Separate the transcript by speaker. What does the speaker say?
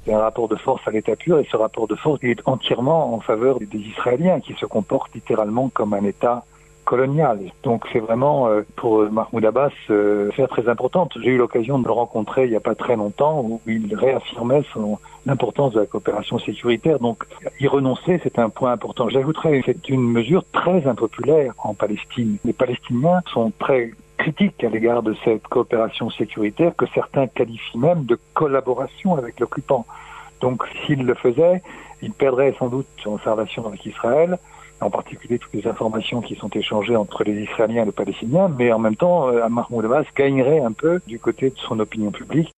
Speaker 1: C'est un rapport de force à l'état pur, et ce rapport de force est entièrement en faveur des Israéliens qui se comportent littéralement comme un État colonial. Donc c'est vraiment pour Mahmoud Abbas affaire très importante. J'ai eu l'occasion de le rencontrer il n'y a pas très longtemps où il réaffirmait l'importance de la coopération sécuritaire. Donc y renoncer, c'est un point important. J'ajouterais, c'est une mesure très impopulaire en Palestine. Les Palestiniens sont très critiques à l'égard de cette coopération sécuritaire que certains qualifient même de collaboration avec l'occupant. Donc s'il le faisait, il perdrait sans doute en sa relation avec Israël, en particulier toutes les informations qui sont échangées entre les Israéliens et les Palestiniens, mais en même temps, Mahmoud Abbas gagnerait un peu du côté de son opinion publique